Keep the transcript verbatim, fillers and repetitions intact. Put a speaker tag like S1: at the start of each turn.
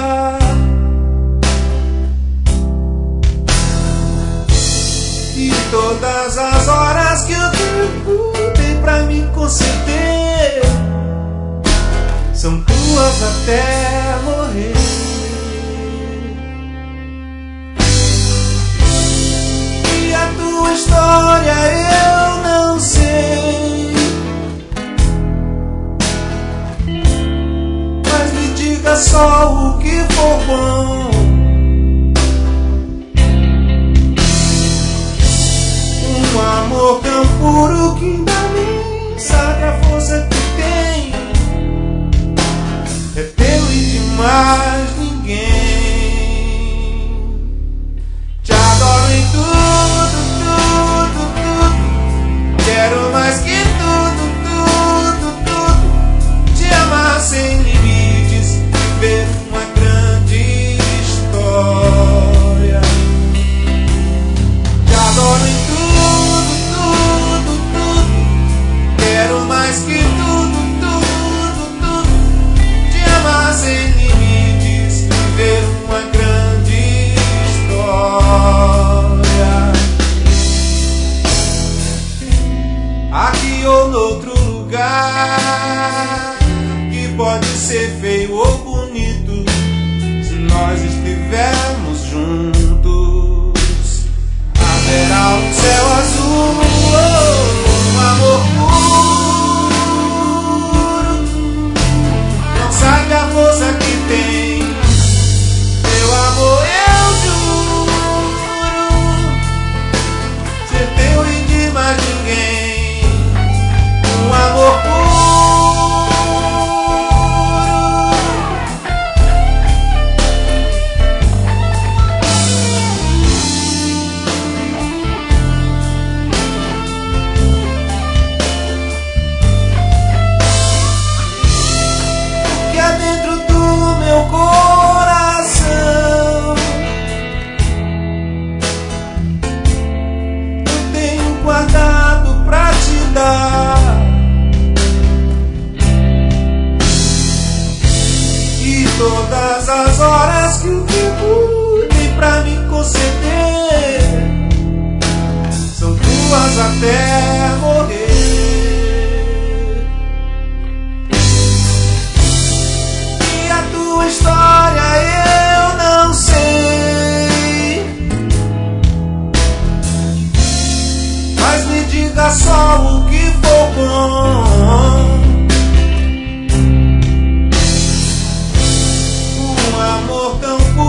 S1: E todas as horas que o tempo tem pra me conceder são tuas até morrer. E a tua história eu não sei, mas me diga só o que for bom. Um amor tão puro que ainda nem sabe a força que tem. É teu e de mais ninguém. Te adoro em tudo, tudo, tudo. Quero mais que tudo, tudo, tudo. Te amar sem limites, viver uma grande história. Te adoro em tudo, tudo, tudo. Quero mais que tudo, tudo, tudo. Te amar sem limites, viver uma grande história. Aqui ou noutro lugar, que pode ser feio ou bonito, se nós estivermos juntos, haverá um céu azul, oh, um amor puro. Não sabe a força que tem meu amor, eu juro, ser teu e de mais ninguém. Um amor puro. Que há dentro do meu coração eu tenho guardado pra te dar. E todas as horas que o tempo tem pra me conceder são tuas até morrer. E a tua história eu não sei, mas me diga só o que for bom. Um amor tão puro